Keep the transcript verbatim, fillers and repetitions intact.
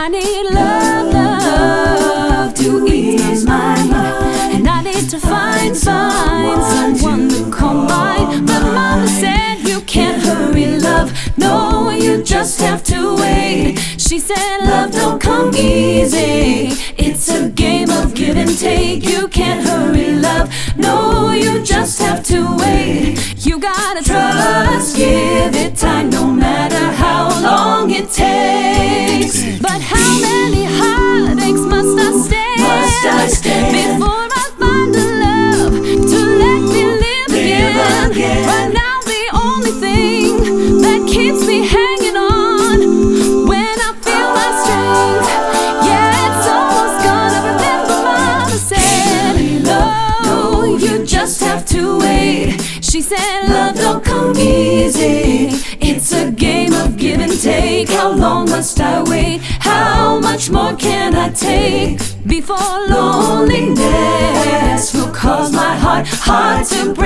I need love, love to ease my mind, and I need to find, find someone to call mine. But mama said you can't hurry love, no, you just have to wait. She said love don't come easy, it's a game of give and take. You can't hurry love, no, you just have to wait. You gotta trust, give it time, no matter how long it takes. But how many heartaches must I stand, must I stand before I find the love to let me live, live again. again? Right now the only thing that keeps me hanging on, when I feel my strength, yeah, it's almost gone. I remember mama said, no, you just have to wait. She said love don't come easy, it's a game of give and take. How long must I wait? How much more can I take before loneliness will cause my heart, heart to break?